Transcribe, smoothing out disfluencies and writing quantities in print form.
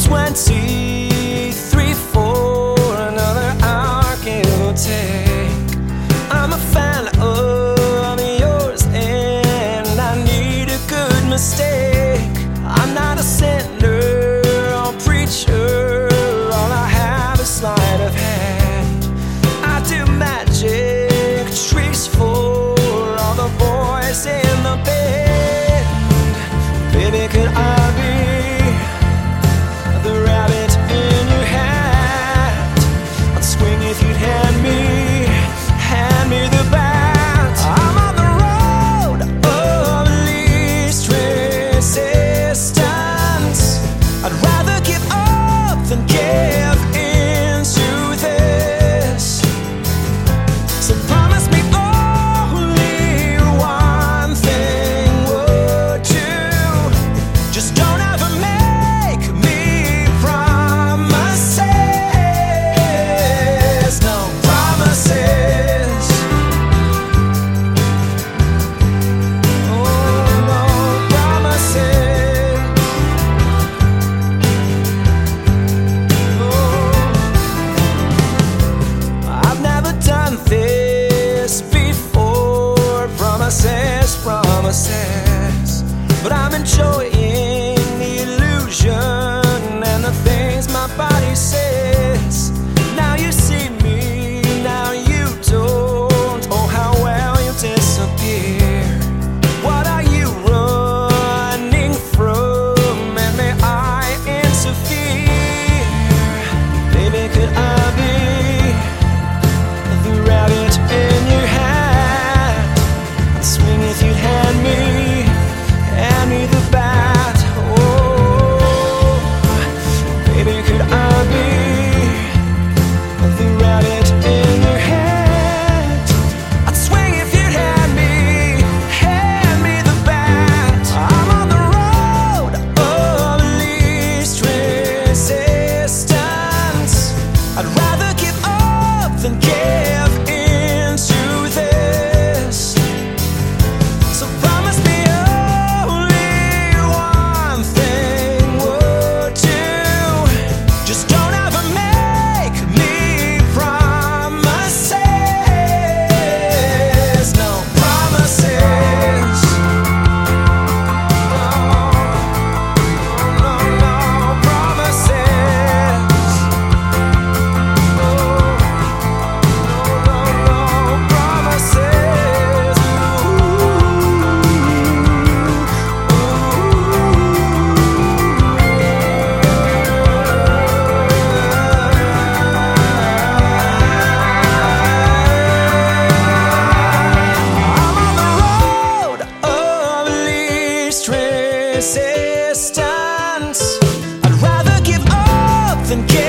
23 for another hour, give or take. I'm a fan of yours and I need a good mistake. I'm not a sinner or preacher, all I have is sleight of hand. I do magic tricks for all the boys in the band. Baby, could I be the rabbit in your hat? I'd swing if you'd hand me the bat. I'm on the road of least resistance. I'd rather give up than give into this. So promise me only one thing, would you? Just don't ever make me promises. No promises. Oh, no promises. Oh, I've never done this before. Promises, promises. But I'm enjoying the illusion and the things my body says. Now you see me, now you don't. Oh, how well you disappear. What are you running from? And may I interfere? Baby, could I be the rabbit in your hat? I'd swing if you'd hand me the bat. Oh, baby, could I be the rabbit in your hat? I'd swing if you'd hand me the bat. I'm on the road of least resistance. I'd rather give up than give into this. So promise me only one thing, would you? Just don't ever make me promises. No promises. No, no promises. No promises. I'm on the road of least resistance. I'd rather give up than give